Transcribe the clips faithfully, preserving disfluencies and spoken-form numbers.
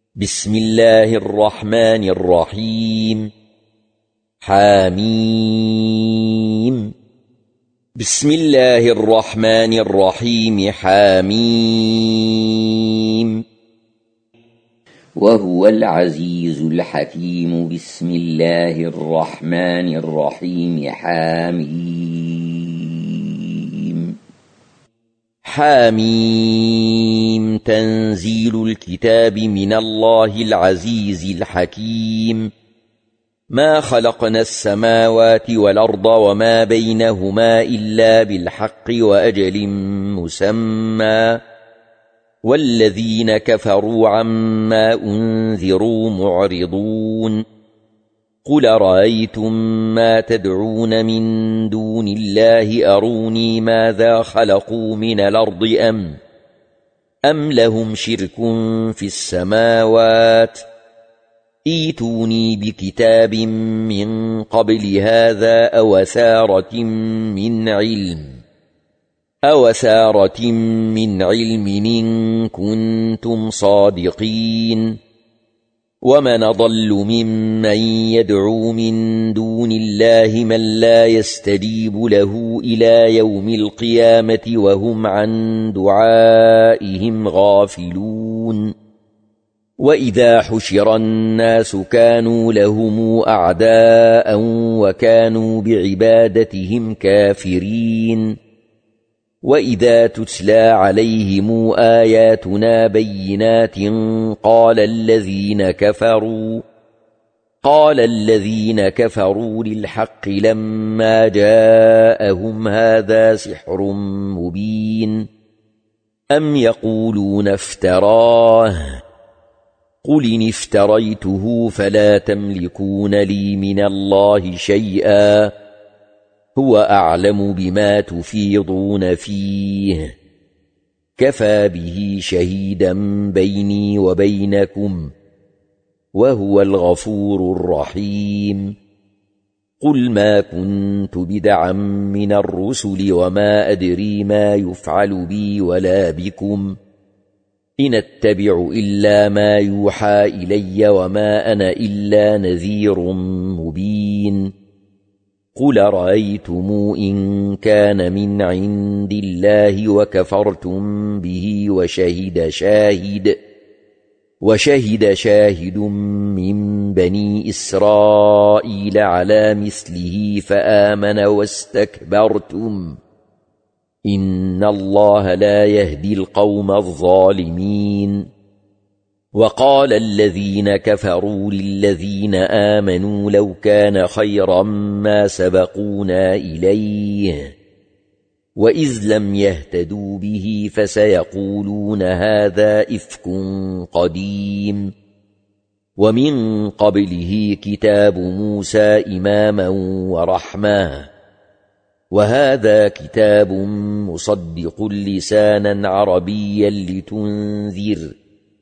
بسم الله الرحمن الرحيم. حاميم. بسم الله الرحمن الرحيم. حاميم. وهو العزيز الحكيم. بسم الله الرحمن الرحيم. حاميم. حاميم. تنزيل الكتاب من الله العزيز الحكيم. ما خلقنا السماوات والأرض وما بينهما إلا بالحق وأجل مسمى، والذين كفروا عما أنذروا معرضون. قل رأيتم ما تدعون من دون الله أروني ماذا خلقوا من الأرض أم أم لهم شرك في السماوات، ايتوني بكتاب من قبل هذا أو أثارة من علم أو أثارة من علم إن كنتم صادقين. ومن أضل ممن يدعو من دون الله من لا يستجيب له إلى يوم القيامة وهم عن دعائهم غافلون. وإذا حشر الناس كانوا لهم أعداء وكانوا بعبادتهم كافرين. وإذا تتلى عليهم آياتنا بينات قال الذين كفروا قال الذين كفروا للحق لما جاءهم هذا سحر مبين. أم يقولون افتراه قل إن افتريته فلا تملكون لي من الله شيئا هو أعلم بما تفيضون فيه كفى به شهيدا بيني وبينكم وهو الغفور الرحيم. قل ما كنت بدعا من الرسل وما أدري ما يفعل بي ولا بكم إن أتبع إلا ما يوحى إلي وما أنا إلا نذير مبين. قل رأيتم إن كان من عند الله وكفرتم به وشهد شاهد وشهد شاهد من بني إسرائيل على مثله فآمن واستكبرتم إن الله لا يهدي القوم الظالمين. وقال الذين كفروا للذين آمنوا لو كان خيرا ما سبقونا إليه وإذ لم يهتدوا به فسيقولون هذا إفك قديم. ومن قبله كتاب موسى إماما ورحمة وهذا كتاب مصدق لسانا عربيا لتنذر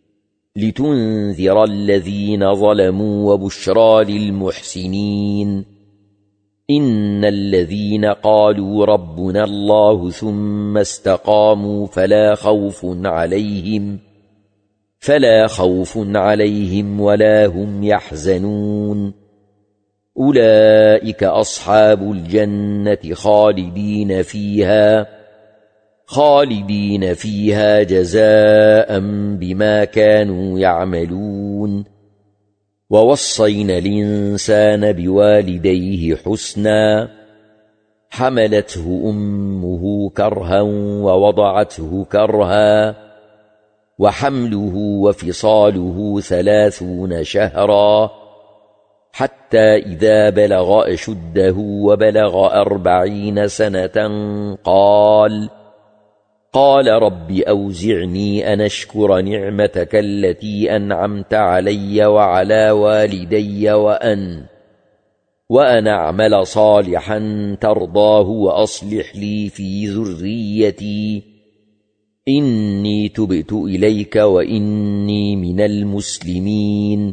لتنذر الذين ظلموا وبشرى للمحسنين. إن الذين قالوا ربنا الله ثم استقاموا فلا خوف عليهم فلا خوف عليهم ولا هم يحزنون. أولئك أصحاب الجنة خالدين فيها خالدين فيها جزاء بما كانوا يعملون. ووصينا الإنسان بوالديه حسنا حملته أمه كرها ووضعته كرها وحمله وفصاله ثلاثون شهرا حتى إذا بلغ أشده وبلغ أربعين سنة قال قال رب أوزعني أن أشكر نعمتك التي أنعمت علي وعلى والدي وأن وأن أعمل صالحا ترضاه وأصلح لي في ذريتي إني تبت إليك وإني من المسلمين.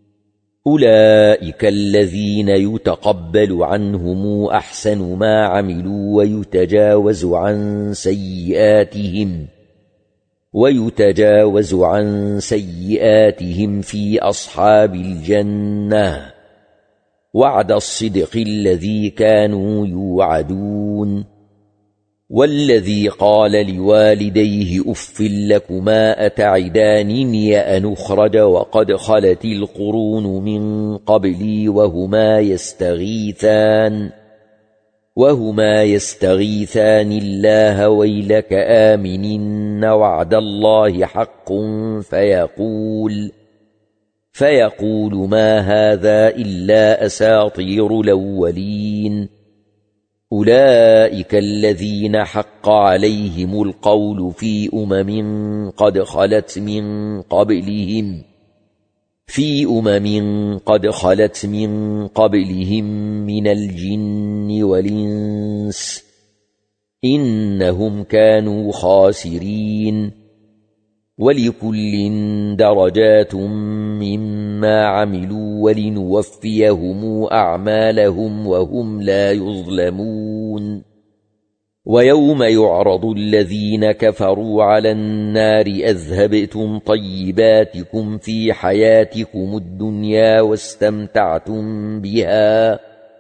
أولئك الذين يتقبل عنهم أحسن ما عملوا ويتجاوز عن سيئاتهم ويتجاوز عن سيئاتهم في أصحاب الجنة وعد الصدق الذي كانوا يوعدون. والذي قال لوالديه أف لكما أتعدانني أن أخرج وقد خلت القرون من قبلي وهما يستغيثان وهما يستغيثان الله ويلك آمنن وعد الله حق فيقول فيقول ما هذا إلا أساطير الأولين. أولئك الذين حق عليهم القول في أمم قد خلت من قبلهم في أمم قد خلت من قبلهم من الجن والإنس إنهم كانوا خاسرين. ولكل درجات مما عملوا ولنوفيهم أعمالهم وهم لا يظلمون. ويوم يعرض الذين كفروا على النار أذهبتم طيباتكم في حياتكم الدنيا واستمتعتم بها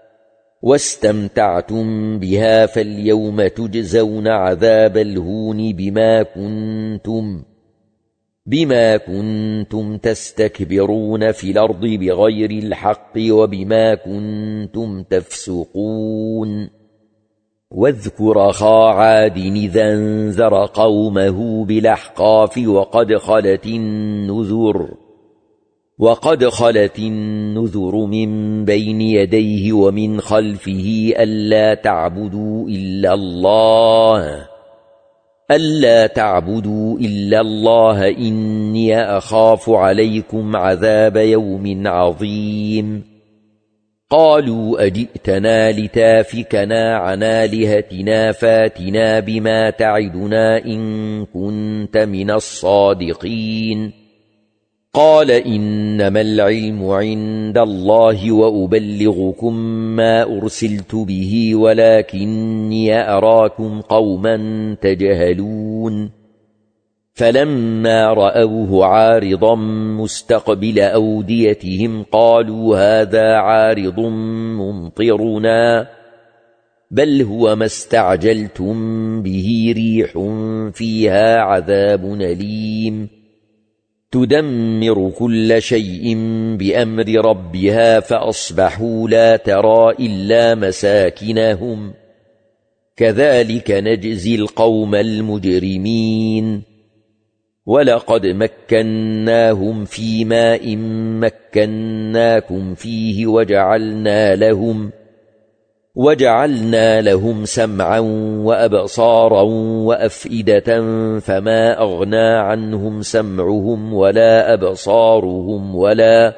واستمتعتم بها فاليوم تجزون عذاب الهون بما كنتم بما كنتم تستكبرون في الأرض بغير الحق وبما كنتم تفسقون. واذكر أخا عاد إذا انذر قومه بالأحقاف وقد خلت النذر وقد خلت النذر من بين يديه ومن خلفه ألا تعبدوا إلا الله ألا تعبدوا إلا الله إني أخاف عليكم عذاب يوم عظيم. قالوا أجئتنا لتافكنا عن آلهتنا فاتنا بما تعدنا إن كنت من الصادقين. قال إنما العلم عند الله وأبلغكم ما أرسلت به ولكني أراكم قوما تجهلون. فلما رأوه عارضا مستقبل أوديتهم قالوا هذا عارض ممطرنا بل هو ما استعجلتم به ريح فيها عذاب أليم تدمر كل شيء بأمر ربها فأصبحوا لا ترى إلا مساكنهم كذلك نجزي القوم المجرمين. ولقد مكناهم في ماء مكناكم فيه وجعلنا لهم وجعلنا لهم سمعا وأبصارا وأفئدة فما أغنى عنهم سمعهم ولا أبصارهم ولا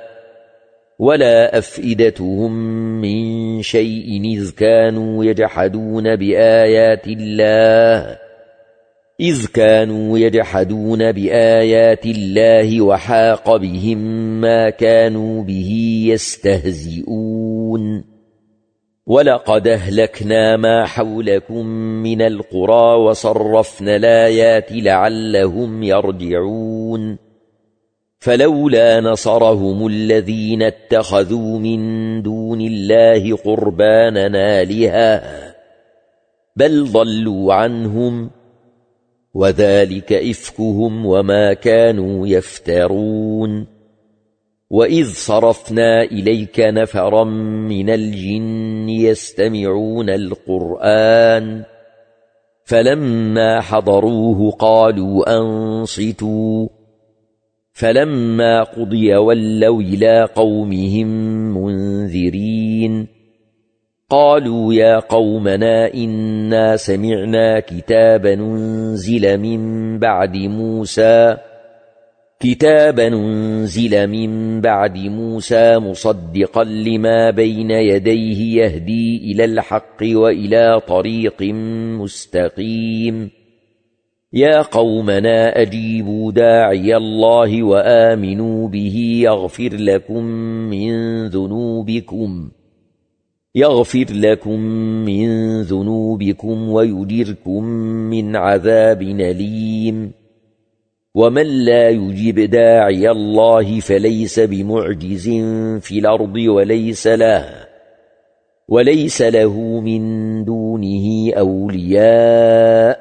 ولا أفئدتهم من شيء إذ كانوا يجحدون بآيات الله إذ كانوا يجحدون بآيات الله وحاق بهم ما كانوا به يستهزئون. ولقد أهلكنا ما حولكم من القرى وصرفنا الآيات لعلهم يرجعون. فلولا نصرهم الذين اتخذوا من دون الله قربانا آلهة بل ضلوا عنهم وذلك إفكهم وما كانوا يفترون. وإذ صرفنا إليك نفرا من الجن يستمعون القرآن فلما حضروه قالوا أنصتوا فلما قضي ولوا إلى قومهم منذرين. قالوا يا قومنا إنا سمعنا كتابا أنزل من بعد موسى كتابا أنزل من بعد موسى مصدقا لما بين يديه يهدي إلى الحق وإلى طريق مستقيم. يا قومنا أجيبوا داعي الله وآمنوا به يغفر لكم من ذنوبكم يغفر لكم من ذنوبكم ويجركم من عذاب أليم. ومن لا يجب داعي الله فليس بمعجز في الأرض وليس له وليس له من دونه أولياء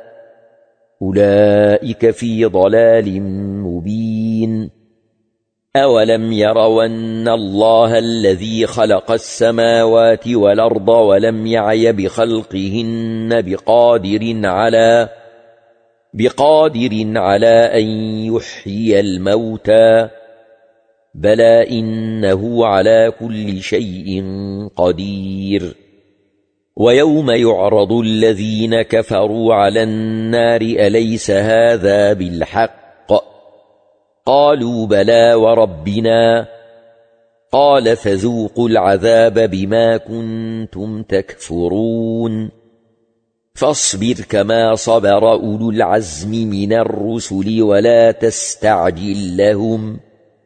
أولئك في ضلال مبين أولم يروا أن الله الذي خلق السماوات والأرض ولم يعي بخلقهن بقادر على بقادر على أن يحيي الموتى بلى إنه على كل شيء قدير ويوم يعرض الذين كفروا على النار أليس هذا بالحق قالوا بلى وربنا قال فذوقوا العذاب بما كنتم تكفرون فاصبر كما صبر أولو العزم من الرسل ولا تستعجل لهم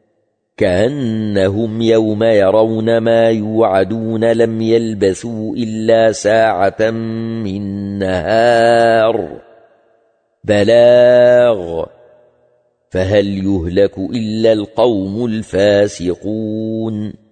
كأنهم يوم يرون ما يوعدون لم يلبثوا إلا ساعة من نهار بلاغ فهل يهلك إلا القوم الفاسقون